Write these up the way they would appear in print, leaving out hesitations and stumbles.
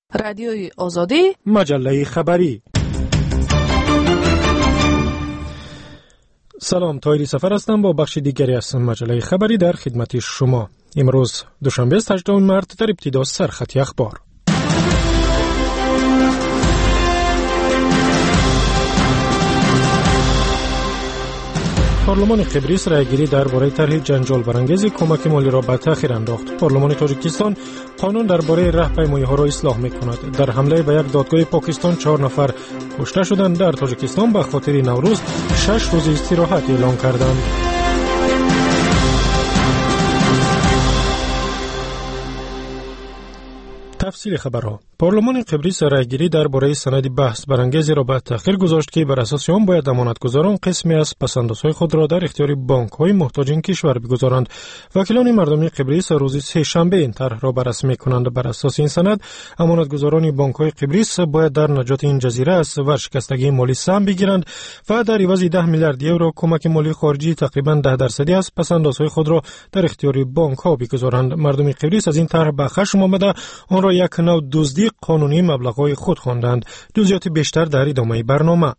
رادیوی آزادی، مجله خبری. سلام، طاهری سفر هستم. با بخش دیگری از مجله خبری در خدمت شما. امروز دوشنبه 18 مارس در ابتدا سرخط اخبار. پارلمان قبرس رایگیری درباره طرح جنجال برانگیز کمک مالی را به تأخیر انداخت. پارلمان تاجیکستان قانون درباره راهپیمایی‌ها را اصلاح می‌کند. در حمله به یک دادگاه پاکستان 4 نفر کشته شدند. در تاجیکستان به خاطر نوروز 6 روز استراحت اعلام کردند. تفصیل خبرها. پارلمان قبرس رایگیری درباره سند بحث برانگیزی را به تأخیر گذاشت که بر اساس آن باید امانتگزاران قسمی از پس‌اندازهای خود را در اختیار بانک‌های محتاج این کشور بگذارند. وکیلان مردمی قبرس روز سه‌شنبه این طرح را بررسی می‌کنند. بر اساس این سند امانتگزاران بانک‌های قبرس باید در نجات این جزیره از ورشکستگی مالی سهم بگیرند و در عوض 10 میلیارد یورو کمک مالی خارجی تقریباً 10% از پس‌اندازهای خود را در اختیار بانک‌ها بگذارند. مردم قبرس از این طرح به خشم آمده آن را یک نوع دزدی قانونی مبلغ‌های خود خواندند. جزئیات بیشتر در ادامه برنامه.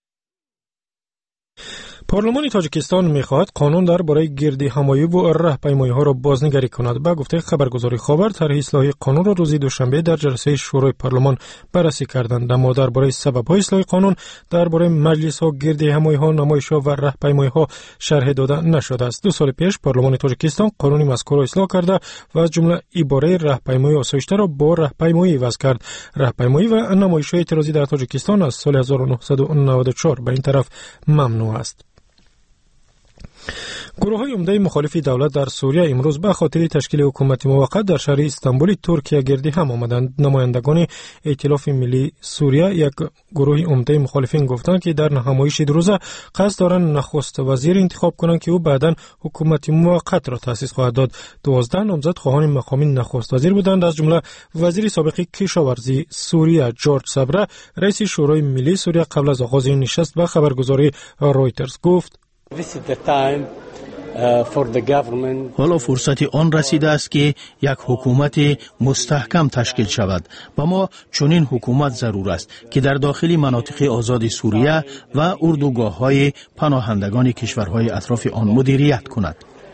پارلمان تاجیکستان می‌خواهد قانون درباره گردهمایی و راهپیمایی‌ها را بازنگری کند. به گفته خبرگزاری خبر، طرح اصلاحی قانون را روز دوشنبه در جلسه شورای پارلمان بررسی کردند. اما درباره سبب‌های اصلاح قانون درباره مجلس‌ها، گردهمایی‌ها، نمایش‌ها و راهپیمایی‌ها شرح داده نشده است. 2 سال پیش پارلمان تاجیکستان قانون مذکور را اصلاح کرده و از جمله عباره راهپیمایی آسایشته را با راهپیمایی عوض کرد. راهپیمایی و نمایش‌های اعتراضی در تاجیکستان از سال 1994 به این طرف ممنوع است. گروه‌های عمده مخالف دولت در سوریه امروز به خاطر تشکیل حکومت موقت در شهر استانبول ترکیه گردی هم آمدند. نمایندگان ائتلاف ملی سوریه، یک گروه عمده مخالفین، گفتند که در نمایش دو روزه قصد دارند نخست وزیر انتخاب کنند که او بعداً حکومت موقت را تأسیس خواهد داد. 12 نامزد خواهان مقام نخست وزیر بودند، از جمله وزیر سابق کشاورزی سوریه جورج صبره. رئیس شورای ملی سوریه قبل از آغاز این نشست به خبرگزاری رویترز گفت: حالا فرصت آن رسیده است که یک حکومت مستحکم تشکیل شود و ما چنین حکومت ضرور است که در داخل مناطق آزاد سوریه و اردوگاه‌های پناهندگان کشورهای اطراف آن مدیریت کند.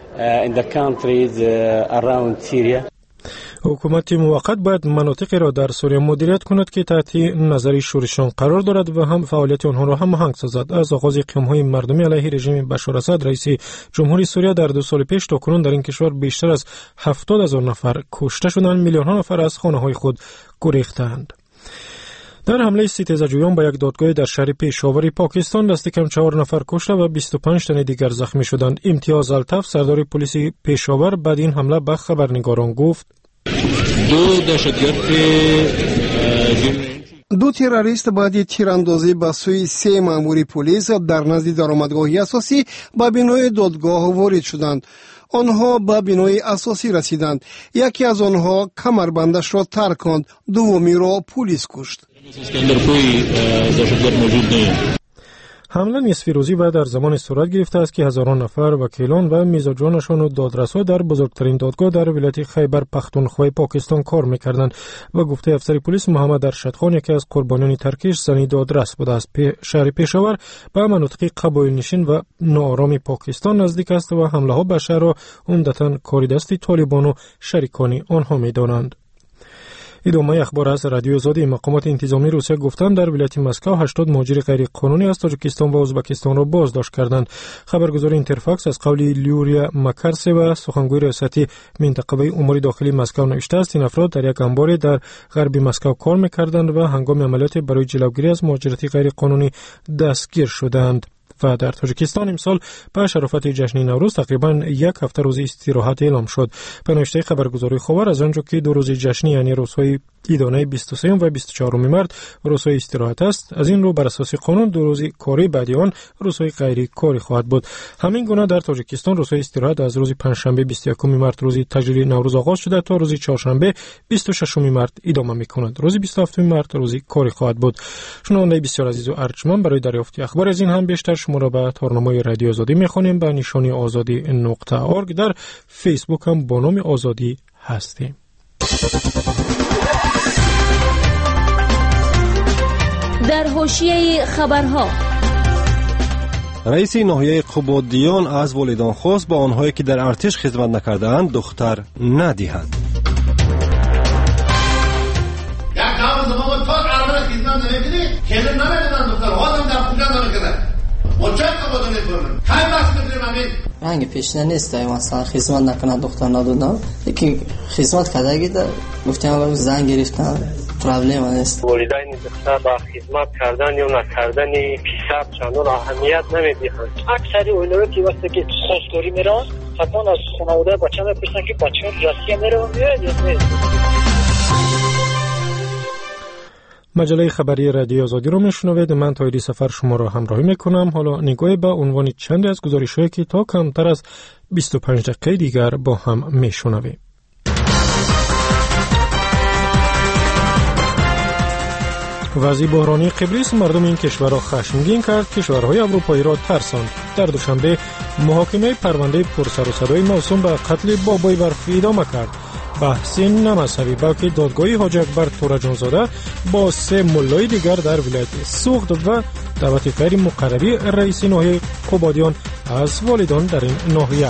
حکومت موقت باید مناطقی را در سوریه مدیریت کند که تحت نظر شورشان قرار دارد و هم فعالیت آنها را هماهنگ سازد. از آغاز اقدام‌های مردمی علیه رژیم بشار اسد رئیس جمهوری سوریه در 2 سال پیش تا کنون در این کشور بیشتر از 70,000 نفر کشته شدند، میلیون‌ها نفر از خانه‌های خود گریختند. در حمله ستیزجویان به یک دادگاه در شهر پیشاور پاکستان دست کم 4 نفر کشته و 25 تن دیگر زخمی شدند. امتیاز الطف، سردار پلیس پیشاور، بعد این حمله به خبرنگاران گفت: دو تروریست بعد تیراندازی به سوی 3 مامور پلیس در نزد درآمدگاه اساسی به بنای دادگاه وارد شدند. آنها به بنای اساسی رسیدند. یکی از آنها کمربندش را ترک کند، دومی را پلیس کشت. حمله نصف روزی و در زمان صورت گرفته است که هزاران نفر وکیلان و مزاجانشان و دادرسا در بزرگترین دادگاه در ولایت خیبر پختونخوا پاکستان کار می‌کردند. و گفته افسر پلیس محمد ارشد خان، یکی از قربانیان ترکیش، زنی دادرس بوده است. شهر پیشاور به مناطق قبایل نشین و ناآرام پاکستان نزدیک است و حمله‌ها به شهر را عمدتاً کار دست طالبان و شریکان آنها می‌دانند. ادامه اخبار از رادیو آزادی. مقامات انتظامی روسیه گفتند در ولایت مسکو 80 مهاجر غیر قانونی از تاجیکستان و ازبکستان را بازداشت کردند. خبرگزاری اینترفاکس از قول لیوریا مکارسه و سخنگوی ریاستی منطقه امور داخلی مسکو نوشته است این افراد در یک انبار در غرب مسکو کار می‌کردند و هنگام عملیات برای جلوگیری از مهاجرت غیر قانونی دستگیر شدند. و در تاجیکستان امسال به شرافت جشن نوروز تقریباً 1 هفته روز استراحت اعلام شد. به نوشته خبرگزاری خبر، از آنجا که 2 روز جشنی یعنی روزهای ایدانه 23 و 24 مارس روزهای استراحت است، از این رو بر اساس قانون 2 روز کاری بعد آن روزهای غیر کاری خواهد بود. همین گونه در تاجیکستان روزهای استراحت از روز پنجشنبه 21 مارس روز تجلیل نوروز آغاز شده تا روز چهارشنبه 26 مارس ادامه می‌کند. روز 27 مارس روز کاری خواهد بود. شنوندگان بسیار عزیز و ارجمند، برای دریافت اخبار از این هم بیشتر شما را به تارنمای رادیو آزادی می‌خوانیم. به نشانی azadi.org. در فیسبوک هم با نام آزادی هستیم. در حاشیه خبرها. رئیس ناحیه قبادیان از والدان خواست با آنهایی که در ارتش خدمت نکرده‌اند دختر ندهند. یک کار زمان تا ارتش خدمت نمی‌کنی که نمی‌دن دختر آدم در خونه نمی‌کنه. مچه قباد نمی‌کنه. خیلی بس می‌کنیم همین. رنگ پیشنه نیست مثلا خدمت نکنه دختر ندادن. یکی خدمت کرده گفتم اول زنگ گرفتن. پرابلم است. والدین دختر با خدمت کردن یا نکردن پیشرفت چندان اهمیت نمیدهند. اکثر اونها که وقتی که خواستگاری میرن حتما از خانواده بچه میپرسن که بچه راستی میره و میاد یا نه. مجله خبری رادیو آزادی رو میشنوید. من تایری سفر شما را همراهی میکنم. حالا نگاه به عنوان چند از گزارش‌هایی که تا کمتر از 25 دقیقه دیگر با هم میشنویم. وضع بحرانی قبرس مردم این کشور را خشمگین کرد. کشورهای اروپایی را ترساند. در دوشنبه محاکمه پرونده پرسر و صدای موسوم به قتل بابای برفی ادامه کرد. بحث نه مذهبی بلکه دادگاه حاجی اکبر تورجانزاده با 3 ملای دیگر در ولایت سوخت و دعوت غیر مقرری رئیس ناحیه قبادیان از والدان در این ناحیه.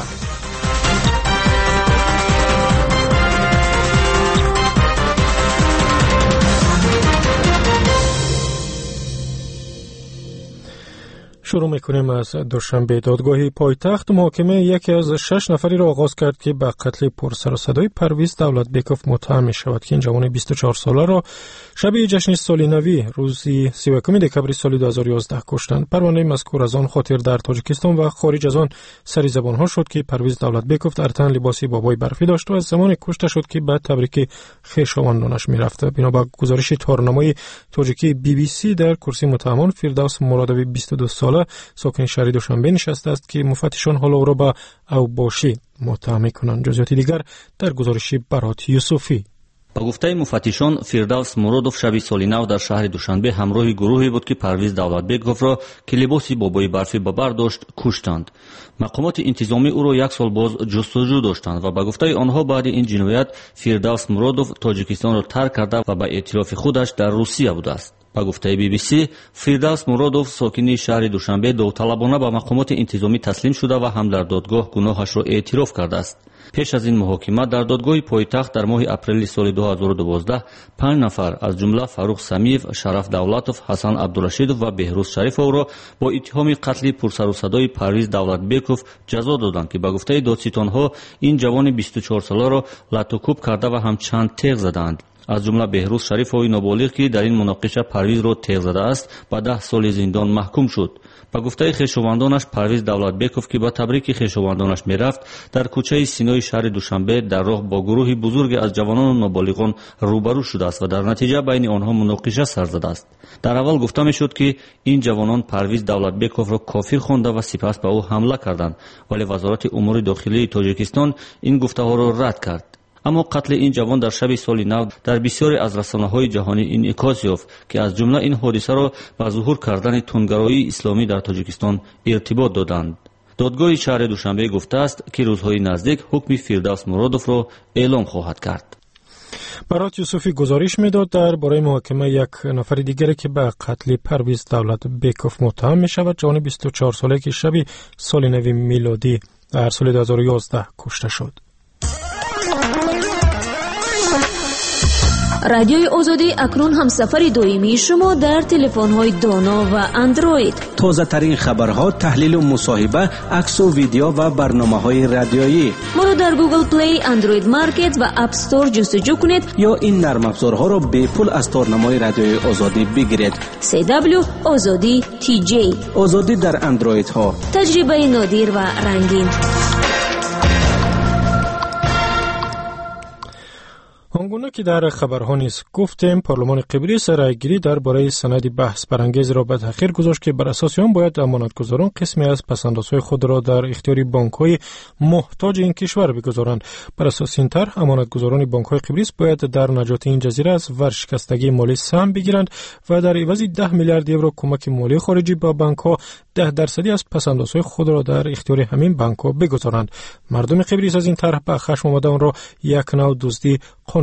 شروع میکنیم از دوشنبه. دادگاه پایتخت محاکمه یکی از 6 نفری را آغاز کرد که به قتل پرسر و صدای پرویز دولتبیکوف متهم می شود که این جوان 24 ساله را شب جشن سال نوی روزی 31 دکمبر سال 2011 کشتند. پرونده مذکور از آن خاطر در تاجیکستان و خارج از آن سری زبان ها شد که پرویز دولتبیکوف در تن لباسی بابای برفی داشت و از زمان کشته شد که بعد تبریک خویشاوندانش می رفت. بنابر گزارش تارنمای تاجیکی BBC در کرسی متهمان فردوس مرادوی 22 ساله ساکن شهر دوشنبه نشسته است که مفتشان حالا او را به اوباشی متهم می‌کنند. جزئیات دیگر در گزارش برات یوسفی. با گفته مفتشان فردوس مرادوف شب سال نو در شهر دوشنبه همراه گروهی بود که پرویز دولتبیکوف را که لباسی بابای برفی به بر داشت کشتند. مقامات انتظامی او را 1 سال باز جستجو داشتند و با گفته آنها بعد این جنایت فردوس مرادوف تاجیکستان را ترک کرده و به اعتراف خودش در روسیه بوده است. با گفته BBC فردوس مرادوف ساکن شهر دوشنبه داوطلبانه به مقامات انتظامی تسلیم شده و هم در دادگاه گناهش را اعتراف کرده است. پیش از این محاکمه در دادگاه پایتخت در ماه اپریل سال 2012 5 نفر از جمله فاروق سمیف، شرف دولتوف، حسن عبدالرشیدوف و بهروز شریف را با اتهام قتل پرسر و صدای پرویز دولتبیکوف جزا دادند که با گفته دادستانها این جوان 24 ساله را لطوکوب کرده و هم چند تیغ زدند. از جمله بهروز شریفوی نابالغ که در این مناقشه پرویز را تیغ زده است به 10 سال زندان محکوم شد. با گفته خویشاوندانش پرویز دولتبیکوف که با تبریک خویشاوندانش میرفت در کوچه سینای شهر دوشنبه در راه با گروهی بزرگ از جوانان و نابالغان روبرو شده است و در نتیجه بین آنها مناقشه سر زده است. در اول گفته میشد که این جوانان پرویز دولتبیکوف را کافر خوانده و سپس به او حمله کردند، ولی وزارت امور داخلی تاجیکستان این گفته‌ها را رد کرد. اما قتل این جوان در شب سال نو در بسیاری از رسانه‌های جهانی انعکاس یافت که از جمله این حادثه را با ظهور کردن تندگرایی اسلامی در تاجیکستان ارتباط دادند. دادگاه شهر دوشنبه گفته است که روزهای نزدیک حکم فردوس مرادوف را اعلام خواهد کرد. برات یوسفی گزارش میداد درباره محاکمه یک نفر دیگری که به قتل پرویز دولتبیکوف متهم می شود، جوان 24 ساله که شب سال نو میلادی در سال 2011 کشته شد. رادیوی آزادی اکنون هم سفر دائمی شما در تلفن‌های دانا و اندروید. تازه ترین خبرها، تحلیل و مصاحبه، عکس و ویدیو و برنامه‌های رادیویی. ما رو در گوگل پلی، اندروید مارکت و اپ استور جستجو کنید یا این نرم افزارها را به پول از تارنمای رادیوی آزادی بگیرید. CW آزادی TJ. آزادی در اندروید ها. تجربه نادر و رنگین. آنگونه که در خبرها نیز گفتیم، پارلمان قبرس رایگیری درباره سند بحث برانگیز را به تأخیر گذاشت که بر اساس آن باید امانتگزاران قسمی از پس‌اندازهای خود را در اختیار بانک‌های محتاج این کشور بگذارند. بر اساس این طرح امانتگزاران بانک‌های قبرس باید در نجات این جزیره از ورشکستگی مالی سهم بگیرند و در عوض 10 میلیارد یورو کمک مالی خارجی به بانک‌ها 10% از پس‌اندازهای خود را در اختیار همین بانک‌ها بگذارند. مردم قبرس از این طرح به خشم آمده آن را یک نوع دزدی قانونی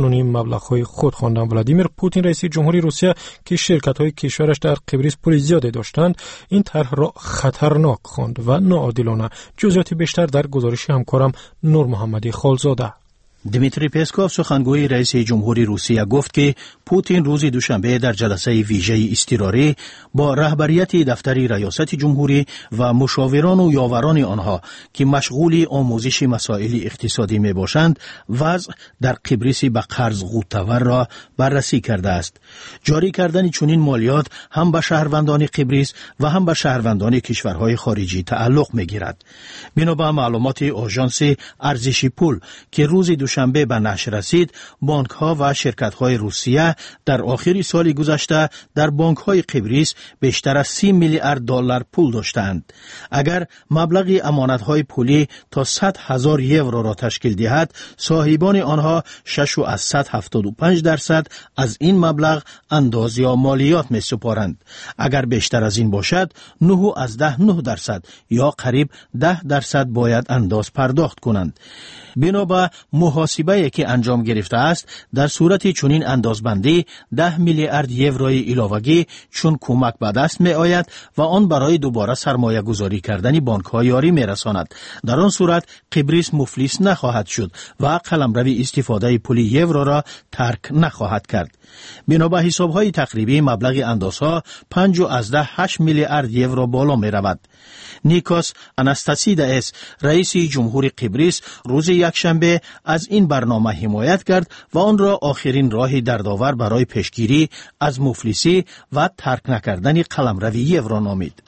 قانونی مبلغ‌های خود خواندند. ولادیمیر پوتین رئیس جمهوری روسیه که شرکت‌های کشورش در قبرس پول زیادی داشتند این طرح را خطرناک خواند و ناعادلانه. جزئیات بیشتر در گزارش همکارم نور محمدی خالزاده. دمیتری پسکوف سخنگوی رئیس جمهوری روسیه گفت که پوتین روز دوشنبه در جلسه ویژه اضطراری با رهبریت دفتر ریاست جمهوری و مشاوران و یاوران آنها که مشغول آموزش مسائل اقتصادی می باشند وضع در قبرس به قرض غوطه‌ور را بررسی کرده است. جاری کردن چنین مالیات هم به شهروندان قبرس و هم به شهروندان کشورهای خارجی تعلق می گیرد. بنابر معلومات آژانس ارزش پول که روز دوشنبه به نشر رسید، بانک ها و شرکت های روسیه در آخر سال گذشته در بانک های قبرس بیشتر از 30 میلیارد دلار پول داشتند. اگر مبلغ امانت های پولی تا 100,000 یورو را تشکیل دهد، صاحبان آنها 6.75% از این مبلغ انداز یا مالیات می سپارند. اگر بیشتر از این باشد 9.9% یا قریب 10% باید انداز پرداخت کنند. بنابر محاسبه که انجام گرفته است، در صورت چنین اندازبندی 10 میلیارد یوروی علاوگی چون کمک به دست می آید و آن برای دوباره سرمایه گذاری کردن بانک ها یاری می رساند. در آن صورت قبرس مفلس نخواهد شد و قلمرو استفاده پول یورو را ترک نخواهد کرد. بنابر حساب های تقریبی مبلغ اندازها 5.8 میلیارد یورو بالا می رود. نیکوس آناستاسیدس رئیس جمهوری قبرس روز یکشنبه از این برنامه حمایت کرد و آن را آخرین راه دردآور برای پیشگیری از مفلسی و ترک نکردن قلمرو یورو نامید.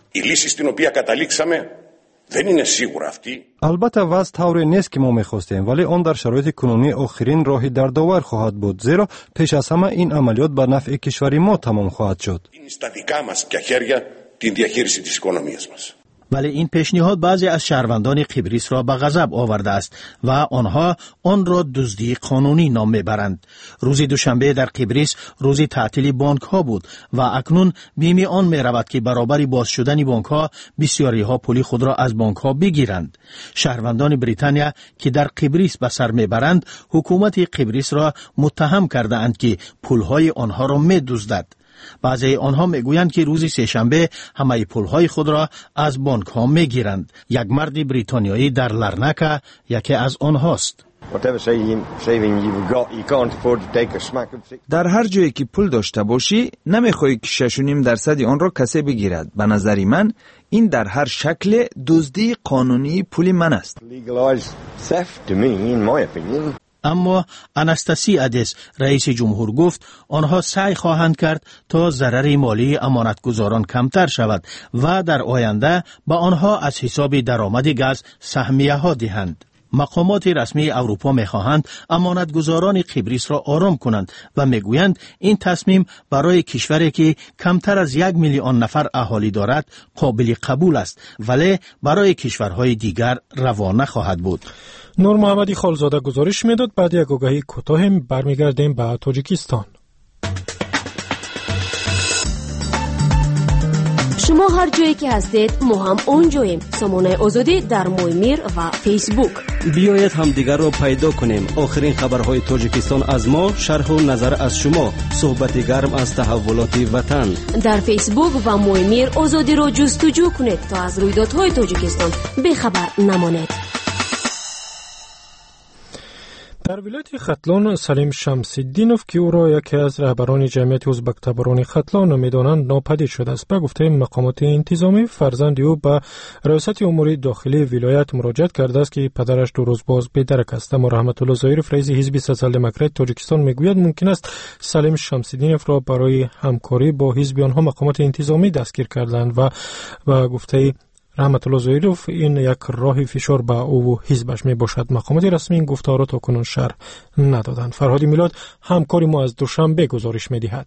البته وضع طوری نیست که ما می‌خواستیم، ولی آن در شرایط کنونی آخرین راه دردآور خواهد بود، زیرا پیش از همه این عملیات به نفع کشور ما تمام خواهد شد. ولی این پیشنهاد بعضی از شهروندان قبرس را به غضب آورده است و آنها آن را دزدی قانونی نام میبرند. روز دوشنبه در قبرس روز تعطیل بانک ها بود و اکنون بیم آن می رود که برابر باز شدن بانک ها بسیاری ها پول خود را از بانک ها بگیرند. شهروندان بریتانیا که در قبرس به سر میبرند حکومت قبرس را متهم کرده اند که پول های آنها را می دزدد. بعضی آنها میگویند که روز سه‌شنبه همه پولهای خود را از بانک ها میگیرند. یک مرد بریتانیایی در لرنکه یکی از آنهاست. در هر جایی که پول داشته باشی نمیخوای که 6.5% آن را کسی بگیرد. به نظر من این در هر شکل دزدی قانونی پول من است. اما آناستاسیدس رئیس جمهور گفت آنها سعی خواهند کرد تا ضرر مالی امانتگزاران کمتر شود و در آینده به آنها از حساب درآمد گاز سهمیه ها دهند. مقامات رسمی اروپا می‌خواهند امانتگزاران قبرس را آرام کنند و میگویند این تصمیم برای کشوری که کمتر از 1 میلیون نفر اهالی دارد قابل قبول است، ولی برای کشورهای دیگر روا نخواهد بود. نور محمدی خالزاده گزارش میداد. بعد یک آگهی کوتاه برمیگردیم به تاجیکستان. شما هر جایی که هستید ما هم اونجاییم. سامانه آزادی در مویمیر و فیسبوک. بیایید هم دیگر را پیدا کنیم. آخرین خبرهای تاجیکستان از ما، شرح و نظر از شما، صحبت گرم از تحولات وطن. در فیسبوک و مویمیر آزادی را جستجو کنید تا از رویدادهای تاجیکستان بخبر نمانید. در ولایت ختلان سلیم شمس‌الدینوف که او را یکی از رهبران جمعیت ازبک تباران ختلان نامیدانند ناپدید شده است. به گفته مقامات انتظامی فرزند او به ریاست امور داخلی ولایت مراجعت کرده است که پدرش 2 روز باز بی‌درک است. اما رحمت الله ظاهرف رئیس حزب سوسیال دموکرات تاجیکستان میگوید ممکن است سلیم شمس‌الدینوف را برای همکاری با حزب آنها مقامات انتظامی دستگیر کردند و گفته رحمت الله ظاهرف این یک راه فشار به او و حزبش می باشد. مقامات رسمی این گفتار را تا کنون شرح ندادند. فرهاد میلاد همکار ما از دوشنبه گزارش می دهد.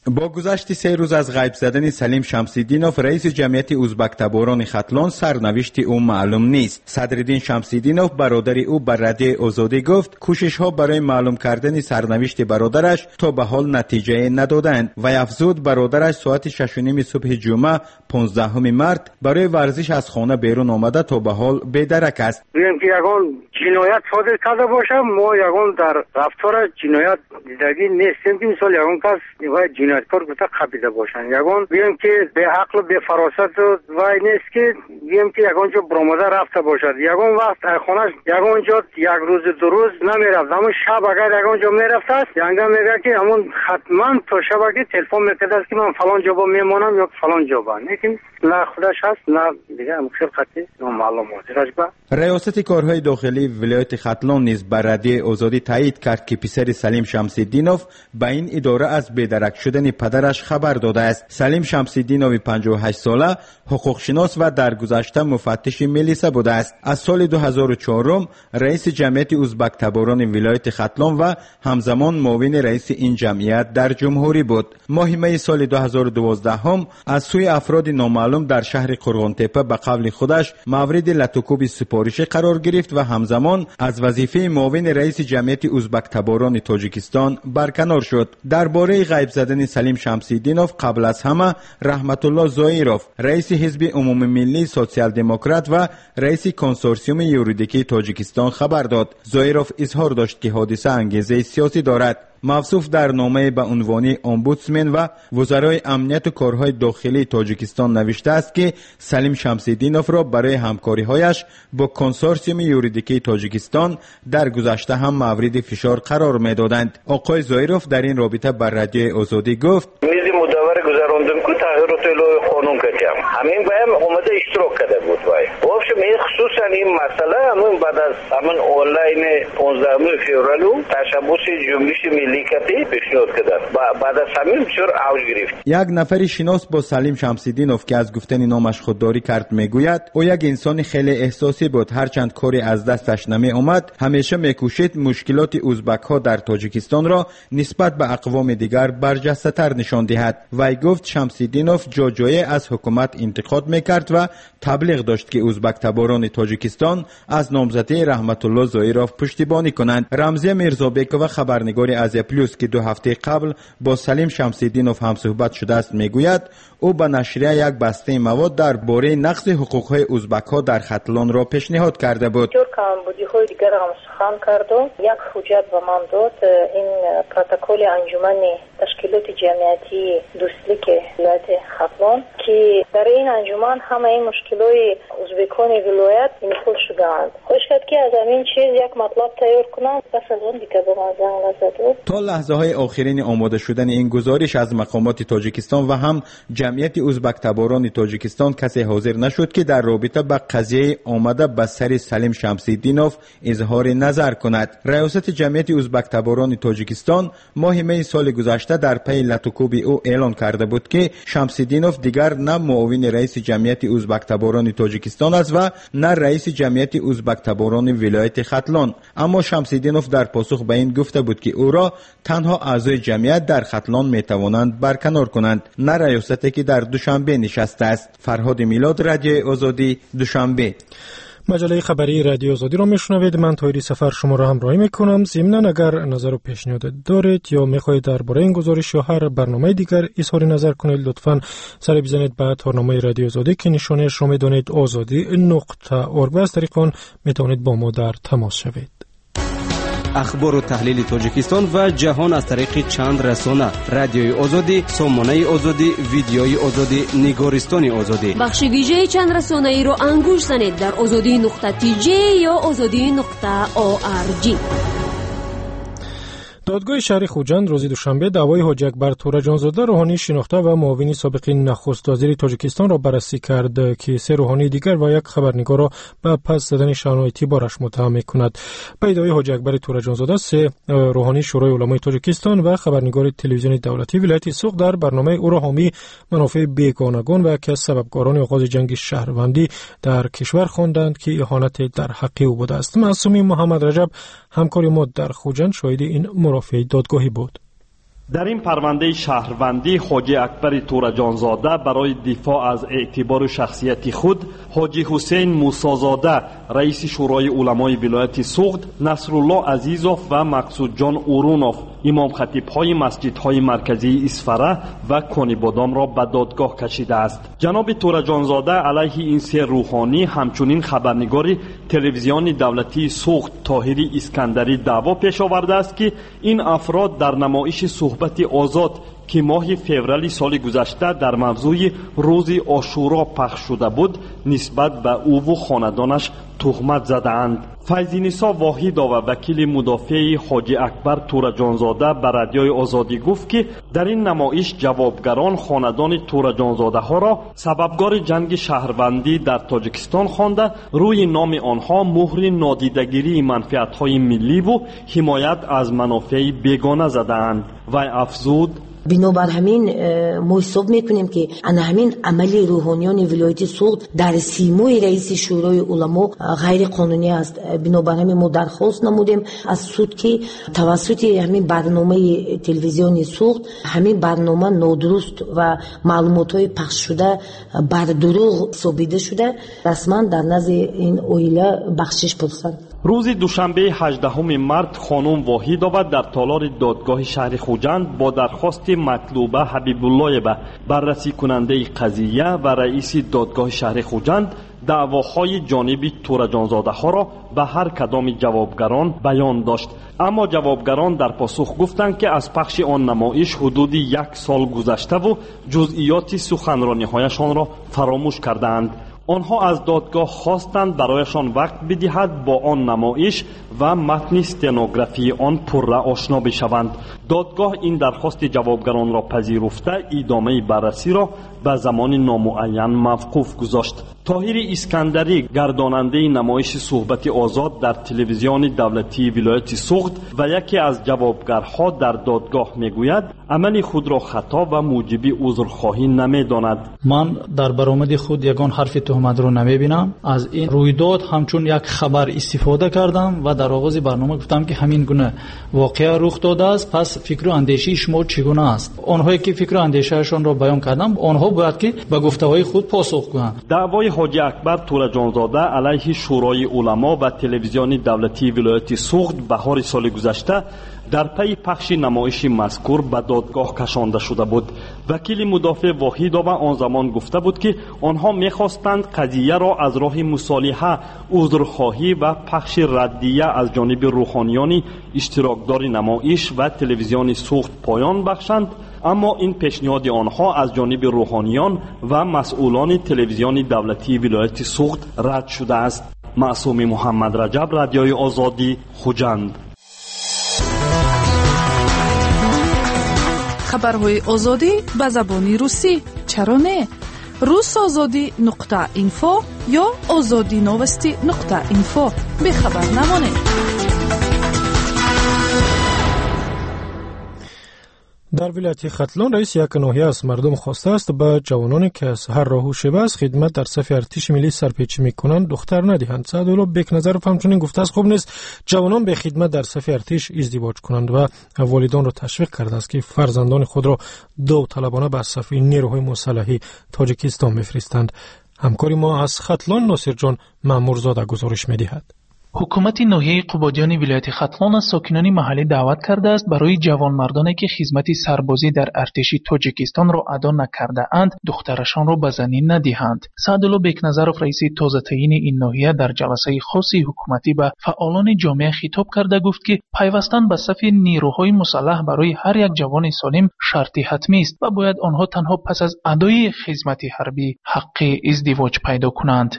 با گذشت 3 روز از غیب زدن سلیم شمس‌الدینوف رئیس جمعیت ازبک تباران ختلان سرنوشت او معلوم نیست. صدرالدین شمس‌الدینوف برادر او بر رادیوی آزادی گفت کوشش‌ها برای معلوم کردن سرنوشت برادرش تا به حال نتیجه ندادند و افزود برادرش ساعت 6:30 صبح جمعه 15 مارس برای ورزش از خانه بیرون آمده تا به حال بی‌درک است. میگم که یگان جنایت صادر کرده باشم، ما یگان در رفتار جنایت دیدگی نیستیم که مثال یگان کس جنایتکار گفته خپیده باشن. یگان میگم که به عقل و به فراست وای نیست که میگم که یگان جا برآمده رفته باشد. یگان وقت خونش یگان جا 1 روز 2 روز نمیرفت، اما شب اگر یگان جا میرفته است یعنی میگه که همون حتما تا شب اگه تلفن میکرده است که من فلان جا با میمونم یا فلان جا با، لیکن نه خودش هست نه دیگه مخیر قطعی معلومات رجبه. ریاست کارهای داخلی ولایت ختلان نیز بر رادیوی آزادی تایید کرد که پسر سلیم شمس‌الدینوف به این اداره از بی‌درک شدن پدرش خبر داده است. سلیم شمس‌الدینوف 58 ساله حقوقشناس و در گذشته مفتش ملیسه بوده است. از سال 2004 رئیس جمعیت ازبک تباران ولایت ختلان و همزمان معاون رئیس این جمعیت در جمهوری بود. ماه می سال 2012 هم از سوی افراد نامعلوم در شهر قرغانتپه به قول خودش مورد لطوکوب سپارشی قرار گرفت و همزمان از وظیفه معاون رئیس جمعیت ازبک تباران تاجیکستان برکنار شد. درباره غیب زدن سلیم شمس‌الدینوف قبل از همه رحمت الله زایروف رئیس حزب عمومی ملی سوسیال دموکرات و رئیس کنسورسیوم یوریدیکی تاجیکستان خبر داد. زایروف اظهار داشت که حادثه انگیزه سیاسی دارد. موصوف در نامه به عنوان امبودسمن و وزرای امنیت و کارهای داخلی تاجیکستان نوشته است که سلیم شمس‌الدینوف را برای همکاری‌هایش با کنسورسیوم یوریدیکی تاجیکستان در گذشته هم مورد فشار قرار می‌دادند. آقای زایروف در این رابطه بر رادیوی آزادی گفت: گذراندم که تغییرات قانون کردم همین باید اومده اشتراک کرده بود باید واسه می خصوصا این مسئله همون بعد از همون آنلاین 15 فوریه تشبث جنبش ملی کتی پیشنهاد کردن بعد از همین بسیار اوج گرفت. یک نفر شناس با سلیم شمس‌الدینوف که از گفتن نامش خودداری کرد میگوید او یک انسان خیلی احساسی بود. هرچند کاری از دستش نمی آمد همیشه میکوشید مشکلات ازبک ها در تاجیکستان را نسبت به اقوام دیگر برجسته تر نشان دهد. وی گفت شمس‌الدینوف جای از حکومت انتقاد میکرد و تبلیغ داشت که ازبک تباران تاجیکستان از نامزدی رحمت الله زایروف پشتیبانی کنند. رمزی میرزابکووا خبرنگار آزیا پلوس که 2 هفته قبل با سلیم شمس‌الدینوف هم صحبت شده است میگوید او به نشریه یک بسته مواد درباره نقض حقوق‌های ازبک‌ها در ختلان را پیشنهاد کرده بود. کمبودی‌های دیگر هم سخن کرد و یک حجت به من داد. این پروتکل انجمن تشکیلات جمعیتی دوستلیک ولایت ختلان که در این انجمن همه این مشکلات ازبکان ولایت نقل شده‌اند. خوش کرد که از همین چیز یک مطلب تیار کنم پس از اون دیگه به من زنگ نزد. تا لحظه‌های آخرین آماده شدن این گزارش از مقامات تاجیکستان و هم جمعیت ازبک تباران تاجیکستان کسی حاضر نشد که در رابطه با قضیه آمده به سر سلیم شمس‌الدینوف اظهار نظر کند. ریاست جمعیت ازبک تباران تاجیکستان ماه می سال گذشته در پی لطوکوب او اعلان کرده بود که شمس‌الدینوف دیگر نه معاون رئیس جمعیت ازبک تباران تاجیکستان است و نه رئیس جمعیت ازبک تباران ولایت ختلان. اما شمس‌الدینوف در پاسخ به این گفته بود که او را تنها اعضای جمعیت در ختلان می توانند برکنار کنند، نه ریاستی که در دوشنبه نشسته است. فرهاد میلاد، رادیو آزادی، دوشنبه. مجله خبری رادیو آزادی را میشنوید. من طاهری سفر شما را همراهی میکنم. ضمناً اگر نظر و پیشنهاد دارید یا میخواهید درباره این گزارش یا هر برنامه دیگر اظهار نظر کنید لطفاً سر بزنید به تارنامه رادیو آزادی که نشانش را میدانید azadi.org و از طریق آن میتوانید با ما در تماس شوید. اخبار و تحلیل تاجیکستان و جهان از طریق چند رسانه: رادیوی آزادی، سامانه آزادی، ویدیوی آزادی، نگارستان آزادی. بخش ویژه چند رسانه ای رو انگوش زنید در azadi.tj یا azadi.org. دادگاه شهر خوجند روز دوشنبه دعوای حاجی اکبر تورجانزاده روحانی شناخته و معاون سابق نخست وزیر تاجیکستان را بررسی کرد که 3 روحانی دیگر و یک خبرنگار را به پس زدن شانه اعتبارش متهم می‌کند. به ادعای حاجی اکبر تورجانزاده 3 روحانی شورای علمای تاجیکستان و خبرنگار تلویزیون دولتی ولایت سوق در برنامه او را حامی منافع بیگانگان و یکی از سببکاران آغاز جنگ شهروندی در کشور خواندند که اهانت در حق او بوده است. معصومی محمد رجب همکار ما در خوجند شاهد این مرافعه دادگاهی بود. در این پرونده شهروندی حاجی اکبر تورجانزاده برای دفاع از اعتبار شخصیت خود، حاجی حسین موسیزاده رئیس شورای علمای ولایت سوغد، نصرالله عزیزوف و مقصود جان اورونوف امام خطیب‌های مسجدهای مرکزی اسفره و کنیبادام را به دادگاه کشیده است. جناب تورجانزاده علیه این سه روحانی همچنین خبرنگار تلویزیون دولتی سوغد طاهر اسکندری دعوا پیش آورده است که این افراد در نمایش صحبت آزاد که ماه فوریه سال گذشته در موضوع روز عاشورا پخش شده بود نسبت به او و خاندانش تهمت زدند. فیض‌نسا واحدا و وکیل مدافع حاجی اکبر تورجانزاده به رادیوی آزادی گفت که در این نمایش جوابگران خاندان تورجانزاده ها را سببگار جنگ شهروندی در تاجیکستان خوانده روی نام آنها مهر نادیدگیری منفعت‌های ملی و حمایت از منافع بیگانه زدند. و افزود بنابر همین ما حساب میکنیم که همین عملی روحانیان ولایت سوغد در سیمای رئیس شورای علما غیر قانونی است. بنابر همین ما درخواست نمودیم از سود که توسط همین برنامه تلویزیون سوغد همین برنامه نادرست و معلومات‌های پخش شده بر دروغ ثابت شده رسما در نزد این اویله بخشش پرسند. روز دوشنبه 18 مارس خانم واحدова در تالار دادگاه شهر خوجند با درخواست مطلوبه حبیب الله به بررسی کننده قضیه و رئیس دادگاه شهر خوجند دعواهای جانب تورجانزاده ها را به هر کدام جوابگران بیان داشت. اما جوابگران در پاسخ گفتند که از پخش آن نمایش حدود 1 سال گذشته و جزئیات سخنرانی هایشان را فراموش کردند. آنها از دادگاه خواستند برایشان وقت بدهد با آن نمایش و متن استنوگرافی آن پرره آشنا بشوند. دادگاه این درخواست جوابگران را پذیرفته ادامه بررسی را به زمان نامعین موقوف گذاشت. طاهر اسکندری گرداننده نمایش صحبت آزاد در تلویزیون دولتی ولایت سوغد و یکی از جوابگرها در دادگاه میگوید عمل خود را خطا و موجب عذرخواهی نمیداند. من در برآمد خود یگان حرف تهمت را نمیبینم. از این رویداد همچون یک خبر استفاده کردم و در آغاز برنامه گفتم که همین گونه واقعه رخ داده است. پس فکر و اندیشه شما چگونه است؟ آنهایی که فکر و اندیشهشان را بیان کردم آنها باید که به گفته‌های خود پاسخ دهند. دعوای حاجی اکبر تورجانزاده علیه شورای علما و تلویزیون دولتی ولایت سوغد بهار سال گذشته در پی پخش نمایش مذکور به دادگاه کشانده شده بود. وکیل مدافع واحدova آن زمان گفته بود که آنها می‌خواستند قضیه را از راه مصالحه، عذرخواهی و پخش ردیه از جانب روحانیان اشتراکدار نمایش و تلویزیون سوغد پایان بخشند، اما این پیشنهاد آنها از جانب روحانیان و مسئولان تلویزیون دولتی ولایت سوغد رد شده است. معصوم محمد رجب، رادیوی آزادی، خوجند. خبرهای آزادی به زبان روسی چرا نه؟ rusazodi.info یا azadinovosti.info به خبر نمانید. در ولایت ختلان رئیس یک ناحیه از مردم خواسته است به جوانانی که از هر راه و شیوه از خدمت در صف ارتش ملی سرپیچی میکنند دختر ندهند. سعدالله بیک نظر همچنین گفته است خوب نیست جوانان به خدمت در صف ارتش ازدواج کنند و والدان را تشویق کرده است که فرزندان خود را داوطلبانه به صف نیروهای مسلحی تاجیکستان بفرستند. همکاری ما از ختلان ناصر جان مامورزاده گزارش میدهد. حکومت ناحیه قبادیان ولایت ختلان از ساکنان محلی دعوت کرده است برای جوانمردانی که خدمت سربازی در ارتش تاجیکستان را ادا نکرده اند دخترشان را به زنی ندهند. سعدالله بیک نظرов رئیس تازه تعیین این ناحیه در جلسه خاصی حکومتی به فعالان جامعه خطاب کرده گفت که پیوستن به صف نیروهای مسلح برای هر یک جوان سالم شرطی حتمی است و باید آنها تنها پس از ادای خدمت حربی حق ازدواج پیدا کنند.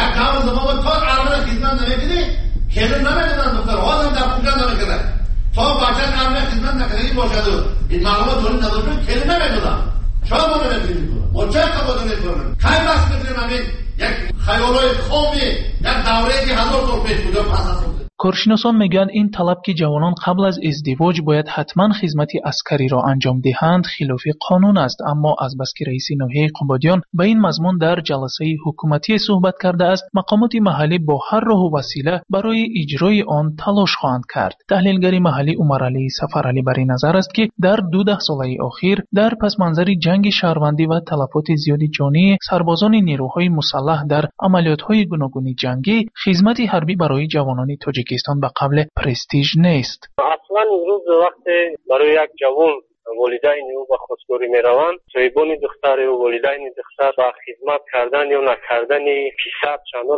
کلی نمیدونن دکتر آدم در کجا نمیکنه تا بچه قبل خدمت نکنه باشد این معلومات داریم نداریم کلی نمیدونن شاید ما نمیدونیم ما چه قباده نمیدونیم خیلی بس میکنیم همین یک خیالای خامی یک دوره که 1000 سال پیش بوده پس از کارشناسان میگویند این طلب که جوانان قبل از ازدواج باید حتما خدمت عسکری را انجام دهند خلاف قانون است، اما از بس که رئیس ناحیه قبادیان به این مضمون در جلسه حکومتی صحبت کرده است، مقامات محلی با هر راه و وسیله برای اجرای آن تلاش خواهند کرد. تحلیلگر محلی عمرعلی سفرعلی بر این نظر است که در 12 ساله اخیر در پس منظر جنگ شهروندی و تلفات زیاد جانی سربازان نیروهای مسلح در عملیات‌های گوناگون جنگی، خدمت حربی برای جوانان تاجیکستان به قبل پرستیژ نیست. اصلا امروز وقت برای یک جوان والدین او به خودکاری میروند، صاحبان دختر و والدین دختر به خدمت کردن یا نکردن پیشرفت چندان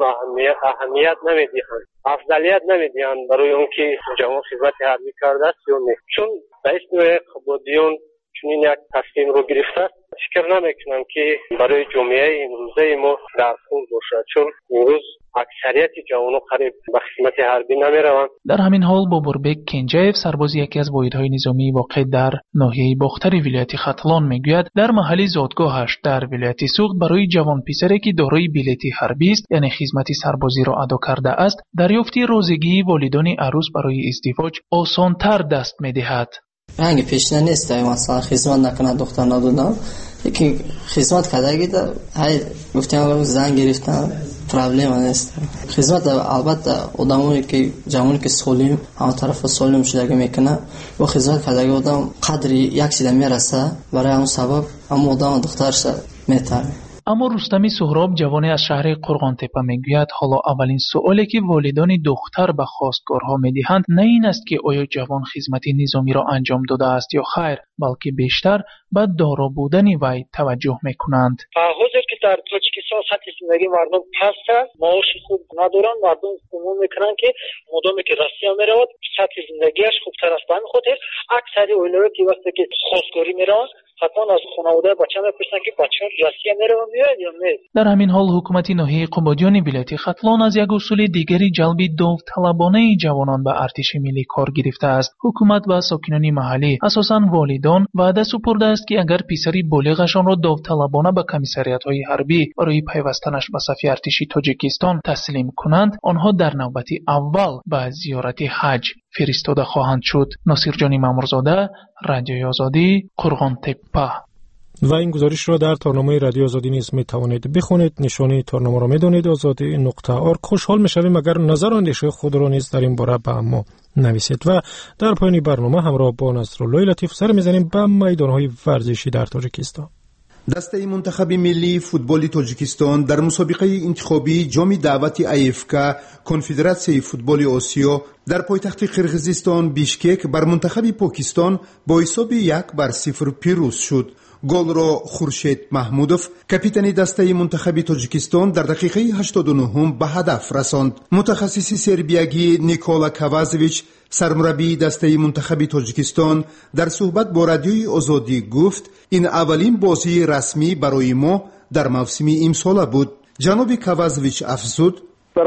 اهمیت نمیدهند، افضلیت نمیدهند برای اون که جوان خدمت حربی کرده است یا نه. چون رئیس ناحیه قبادیان چنین یک تصمیم رو گرفته است، فکر نمیکنم که برای جامعه امروزه ما در خور باشد، چون امروز اکثریت جوانان قریب به خدمت حربی نمیروند. در همین حال بابوربک کنجایف، سرباز یکی از واحدهای نظامی واقع در ناحیه باختر ولایت ختلان، میگوید در محل زادگاهش در ولایت سوخت برای جوان پسری که دارای بلیط حربی است، یعنی خدمت سربازی را ادا کرده است، دریافت روزگی والدان عروس برای ازدواج آسان‌تر دست می‌دهد. رنگ پیشنه نیست مثلا خدمت نکنه دختر ندادم، یکی خدمت کردگی ده های گفتیم زن گرفتن پرابلم نیست. خدمت البته آدمایی که جوانی که سالم هم طرف سالم شده میکنه و خدمت کردگی آدم قدری یک چیز میرسه، برای اون سبب اما آدم دخترش میتره. اما رستمی سهراب، جوانی از شهر قرغانتپه، میگوید حالا اولین سوالی که والدان دختر به خواستگارها میدهند نه این است که آیا جوان خدمت نظامی را انجام داده است یا خیر، بلکه بیشتر به دارا بودن وی توجه میکنند. حاضر که در تاجیکستان سطح زندگی مردم پست است، معاش خوب ندارند، مردم گمان میکنند که مدامی که روسیه میرود سطح زندگیش خوبتر است. به همین خاطر اکثر اونایی که وقتی که خواستگاری میرن حتما از خانواده بچه میپرسن که بچه‌ها روسیه میرون یا نه. در همین حال حکومت ناحیه قبادیان ولایت ختلان از یک اصول دیگری جلب داوطلبانه جوانان به ارتش ملی کار گرفته است. حکومت و ساکنان محلی، اساساً والدان، وعده سپرده است که اگر پسری بالغشان را داوطلبانه به کمیسریات‌های حربی برای پیوستنش به صف ارتش تاجیکستان تسلیم کنند، آنها در نوبت اول به زیارت حج فرستاده خواهند شد. ناصرجان مامورزاده، رادیوی آزادی، قرغانتپه. و این گزارش را در تارنامه رادیو آزادی نیز می توانید بخونید. نشانی تارنامه را می دانید آزادی.org. خوشحال می شویم اگر نظر و اندیشه خود را نیز در این باره به ما نویسید. و در پایان برنامه همراه با نصرالله لطیف سر میزنیم به میدانهای ورزشی در تاجیکستان. دسته منتخب ملی فوتبال تاجیکستان در مسابقه انتخابی جام دعوت ایفکا کنفدراسیون فوتبال آسیا در پایتخت قرقیزستان بیشکک بر منتخب پاکستان با حساب 1-0 پیروز شد. گل را خورشید محمودوف، کاپیتان دسته منتخب تاجیکستان، در دقیقه 89 به هدف رساند. متخصص سربیایی نیکولا کوازویچ، سرمربی دسته منتخب تاجیکستان، در صحبت با رادیوی آزادی گفت این اولین بازی رسمی برای ما در موسم امسال بود. جناب کوازویچ افزود: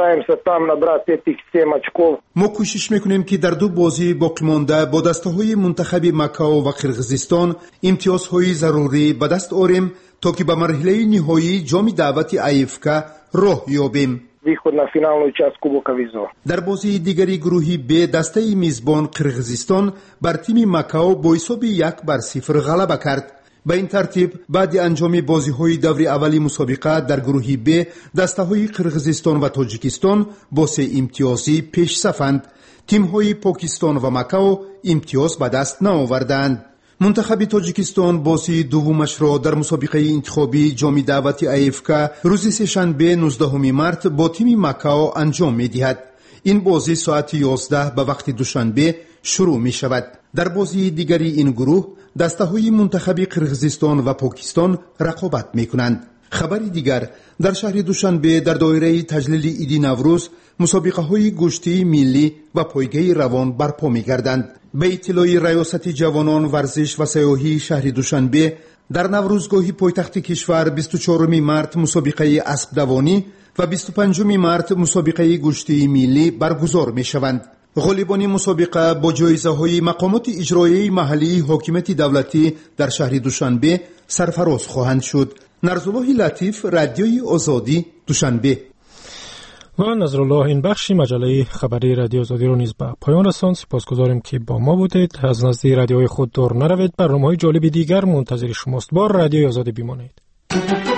ما کوشش میکنیم که در 2 بازی باقی مانده با دسته‌های منتخب مکاو و قرقیزستان امتیازهای ضروری به دست آوریم تا که به مرحله نهایی جام دعوت ایفکا راه یابیم. در بازی دیگری گروهی ب دسته میزبان قرقیزستان بر تیم مکاو با حساب 1-0 غلبه کرد. به این ترتیب بعد انجام بازی‌های دور اولی مسابقه در گروه ب دسته‌های قرقیزستان و تاجیکستان با 3 امتیازی پیش صفند. تیم‌های پاکستان و مکاو امتیاز به دست نآوردند. منتخب تاجیکستان بازی دومش را در مسابقه انتخابی جام دعوت ایفکا روز سه‌شنبه 19 مارس با تیم مکاو انجام می‌دهد. این بازی ساعت 11 به وقت دوشنبه شروع می‌شود. در بازی دیگری این گروه دسته‌های منتخب قرقیزستان و پاکستان رقابت می‌کنند. خبر دیگر، در شهر دوشنبه در دایره تجلیل عید نوروز مسابقه‌های گشتی ملی و پایگاه روان برپا می‌گردند. به اطلاع ریاست جوانان ورزش و سیاحی شهر دوشنبه، در نوروزگاه پایتخت کشور 24 مارس مسابقه اسب دوانی و 25 مارس مسابقه گشتی ملی برگزار می‌شوند. غالبان مسابقه با جایزه‌های مقامات اجرایی محلی حاکمیت دولتی در شهر دوشنبه سرفراز خواهند شد. نصرالله لطیف، رادیوی آزادی، دوشنبه. و نظرالله این بخشی مجله خبری رادیو آزادی رو نیز به پایان رساند. سپاسگزاریم که با ما بودید. از نزد رادیوی خود دور نروید. برنامه‌های جالب دیگر منتظر شماست. با رادیو آزادی بمانید.